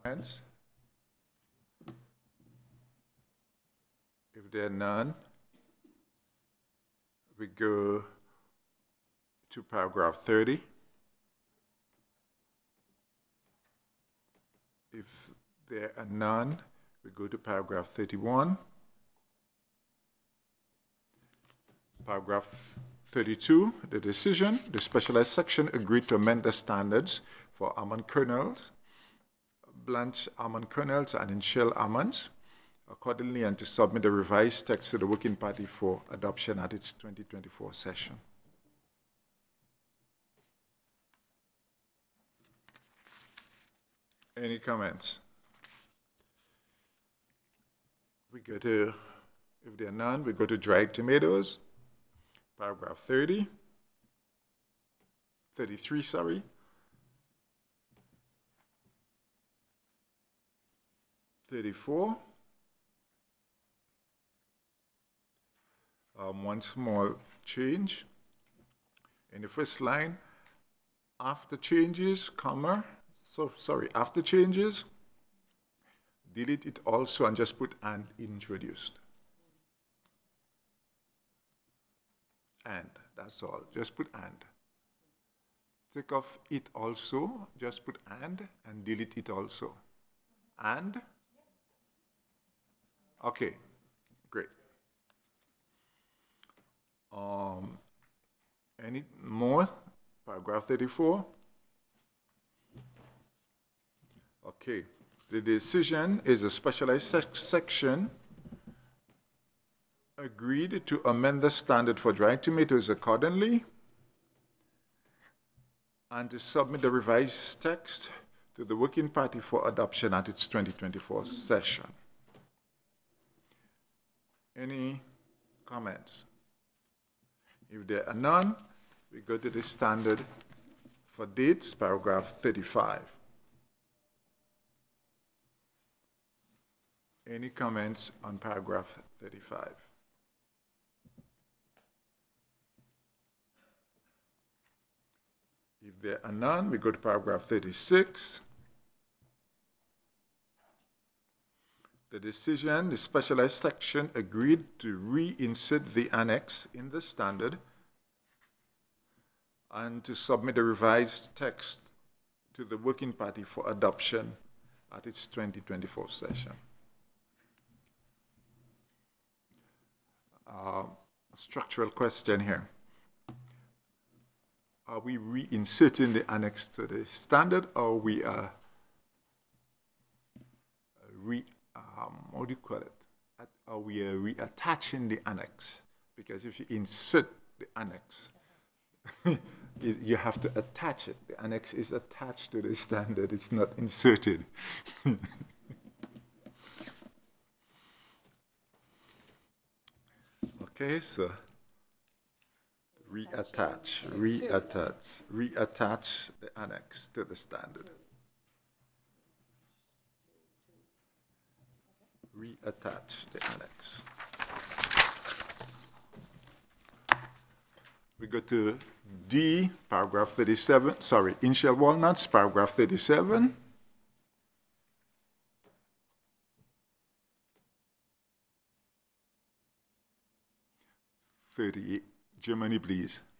Hands? If there are none, we go to paragraph 30. If there are none, we go to paragraph 31. Paragraph 32, the decision, the specialized section agreed to amend the standards for almond kernels, blanched almond kernels, and in-shell almonds, accordingly, and to submit the revised text to the Working Party for adoption at its 2024 session. Any comments? We go to, if there are none, we go to dried tomatoes, paragraph 30, 33, sorry. 34. One small change. In the first line, after changes, comma, after changes, delete it also and just put and introduced. And, that's all, just put and. Take off it also, just put and delete it also. And? Okay, great. Any more? Paragraph 34. Okay, the decision is a specialized section agreed to amend the standard for dried tomatoes accordingly and to submit the revised text to the Working Party for adoption at its 2024 session. Any comments? If there are none, we go to the standard for dates, paragraph 35. Any comments on paragraph 35? If there are none, we go to paragraph 36. The decision, the specialized section agreed to reinsert the annex in the standard and to submit a revised text to the Working Party for adoption at its 2024 session. A structural question here. Are we reinserting the annex to the standard, or we are what do you call it? Are we reattaching the annex? Because if you insert the annex, you have to attach it. The annex is attached to the standard. It's not inserted. Okay, so reattach the annex to the standard. Reattach the annex. We go to D, paragraph 37, sorry, in-shell walnuts, paragraph 37. 38, Germany, please.